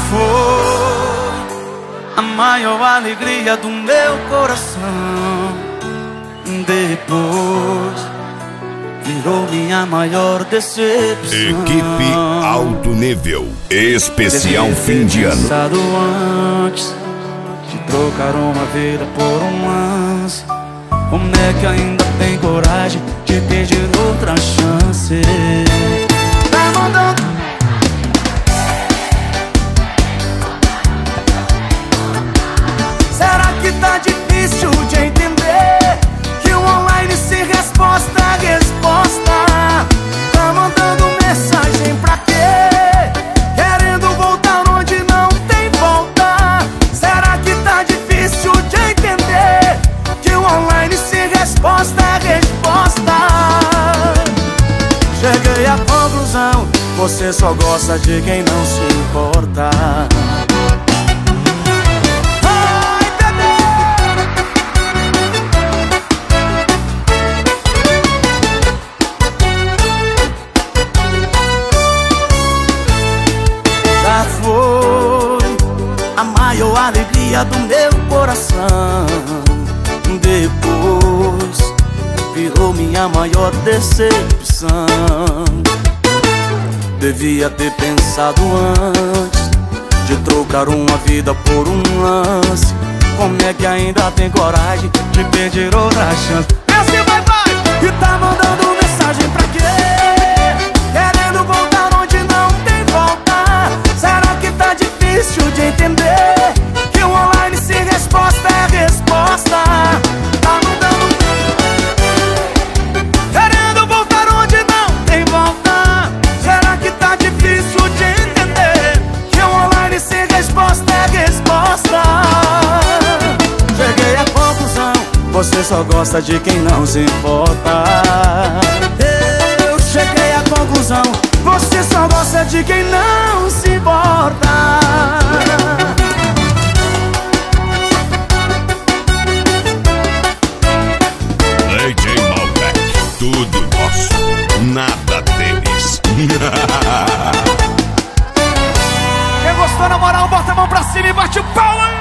foi a maior alegria do meu coração. Depois virou minha maior decepção. Equipe Alto Nível, especial fim de ano. Pensado antes de trocar uma vida por um lance. Como é que ainda tem coragem de pedir outra chance? Tá mandando. Será que tá difícil de entender que o online sem resposta é resposta? Tá mandando mensagem pra quê? Querendo voltar onde não tem volta. Será que tá difícil de entender que o online sem resposta é resposta? Cheguei à conclusão, você só gosta de quem não se importa. Já foi a maior alegria do meu coração. Depois virou minha maior decepção. Devia ter pensado antes de trocar uma vida por um lance. Como é que ainda tem coragem de pedir outra chance? Esse vai, e tá mandando mensagem pra quê? Querendo voltar onde não tem volta. Será que tá difícil de entender que o online sem resposta é resposta? Tá mandando, querendo voltar onde não tem volta. Será que tá difícil de entender que o online sem resposta é resposta? Cheguei à conclusão, você só gosta de quem não se importa. Eu cheguei à conclusão, você só gosta de quem não se importa. DJ Malbec, tudo nosso, nada deles. Quem gostou na moral, bota a mão pra cima e bate o pau aí.